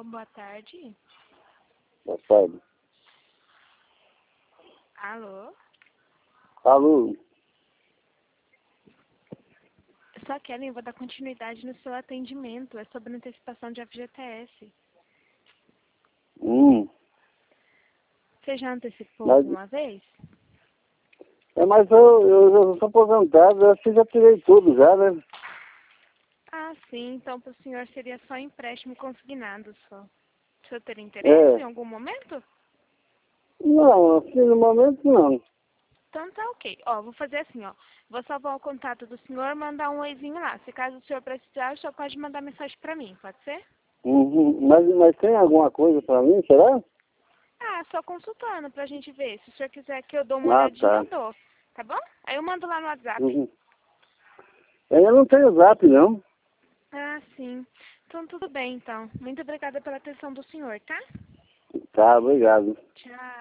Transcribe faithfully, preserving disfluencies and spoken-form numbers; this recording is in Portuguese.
Alô, boa tarde. Boa tarde. Alô? Alô? Só Kelly, eu vou dar continuidade no seu atendimento. É sobre antecipação de F G T S. Hum. Você já antecipou Mas, alguma vez? é, mas eu, eu, eu sou aposentado, eu acho que já tirei tudo já, né? Ah, sim. Então, para o senhor seria só empréstimo consignado só. O senhor teria interesse É. em algum momento? Não, assim, no momento não. Então tá ok. Ó, vou fazer assim, ó. Vou salvar o contato do senhor e mandar um oizinho lá. Se caso o senhor precisar, o senhor pode mandar mensagem pra mim, pode ser? Uhum. Mas, mas tem alguma coisa pra mim, será? Ah, só consultando pra gente ver. Se o senhor quiser que eu dou uma Ah, olhadinha, tá. eu dou. Tá bom? Aí eu mando lá no WhatsApp. Uhum. Eu não tenho zap, não. Ah, sim. Então tudo bem, então. Muito obrigada pela atenção do senhor, tá? Tá, obrigado. Tchau.